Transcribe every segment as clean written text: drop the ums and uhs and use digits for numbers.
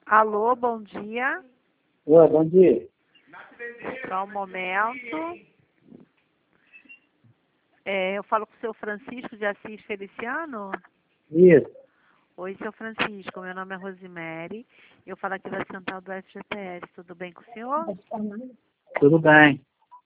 Alô, bom dia. Oi, bom dia. Só um momento. Eu falo com o seu Francisco de Assis Feliciano. Isso, Oi, seu Francisco. Meu nome é Rosemary. Eu falo aqui da Central do FGTS. Tudo bem com o senhor? tudo bem.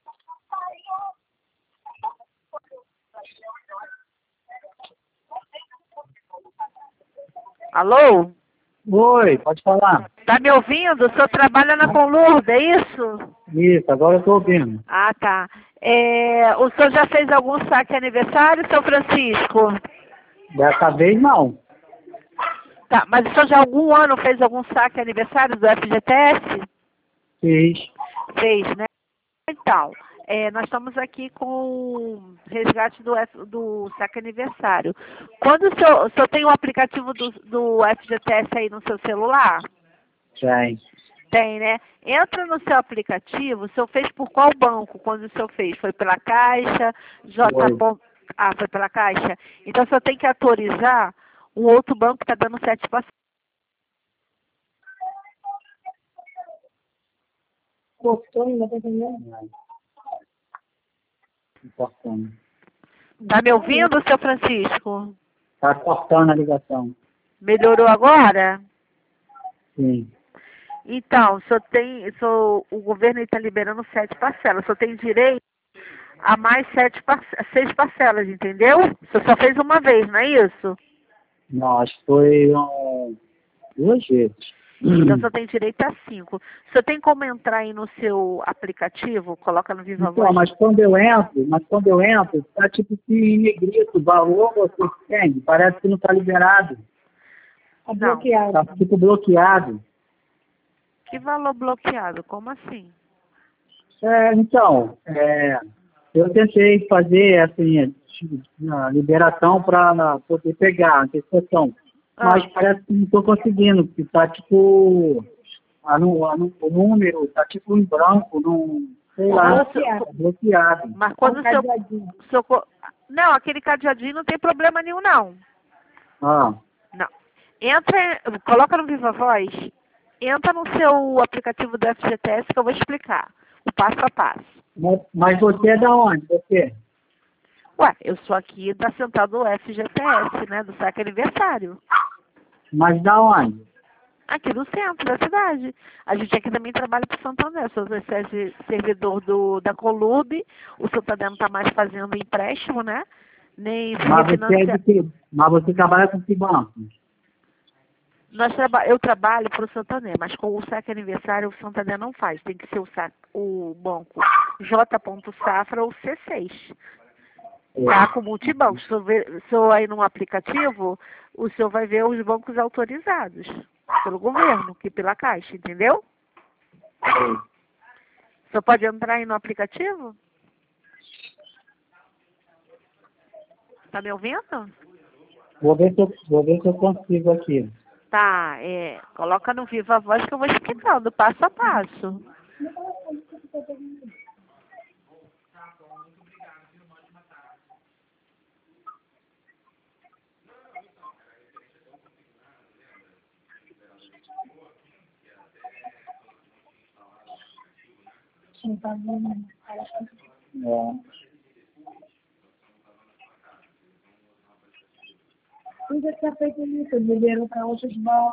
Alô? Oi, pode falar. Tá me ouvindo? O senhor trabalha na Conlurda, é isso? Isso, agora eu estou ouvindo. Ah, tá. O senhor já fez algum saque aniversário, seu Francisco? Dessa vez não. Tá, mas o senhor já algum ano fez algum saque aniversário do FGTS? Fiz. Fez, né? Então, nós estamos aqui com o resgate do saque aniversário. Quando o senhor tem o aplicativo do FGTS aí no seu celular? Tem. Tem, né? Entra no seu aplicativo, o senhor fez por qual banco quando o senhor fez? Foi pela Caixa? Foi. Ah, foi pela Caixa? Então o senhor tem que autorizar um outro banco que está dando 7%. Cortou, não tá entendendo? Cortando. Tá me ouvindo, seu Francisco? Tá cortando a ligação. Melhorou agora? Sim. Então, o governo está liberando 7 parcelas. O senhor tem direito a mais 6 parcelas, entendeu? O senhor só fez uma vez, não é isso? Não, acho que foi 2 vezes. Então, o senhor tem direito a 5. O senhor tem como entrar aí no seu aplicativo, coloca no Viva Então, Voz. mas quando eu entro, tá tipo que em negrito, o valor você tem, parece que não tá liberado. Tá bloqueado. Tá tipo bloqueado. Que valor bloqueado? Como assim? Então, eu tentei fazer assim, a liberação para poder pegar a antecipação, mas Ah, parece que não estou conseguindo, porque está tipo, o número está tipo em branco, não, sei lá, bloqueado. tá bloqueado. Mas quando Não, aquele cadeadinho não tem problema nenhum, não. Ah, Não. Coloca no Viva Voz, entra no seu aplicativo do FGTS que eu vou explicar o passo a passo. mas você é da onde? Você? Ué, eu sou aqui da central do FGTS, né, do saque aniversário. Mas da onde? Aqui no centro da cidade. A gente aqui também trabalha para o Santander. Sou servidor da Colube. O Santander não está mais fazendo empréstimo, né? Nem Mas você é de refinanciar. que? Mas você trabalha com que banco? Eu trabalho para o Santander, mas com o saque aniversário o Santander não faz. Tem que ser o banco J. Safra ou C6. Tá com multibanco. Se eu senhor aí no aplicativo, o senhor vai ver os bancos autorizados pelo governo, que pela Caixa, entendeu? O senhor pode entrar aí no aplicativo? Tá me ouvindo? Vou ver se eu consigo aqui. Tá, coloca no Viva Voz que eu vou explicando, passo a passo. É. Tudo que é feito nisso, liberam para outros bancos.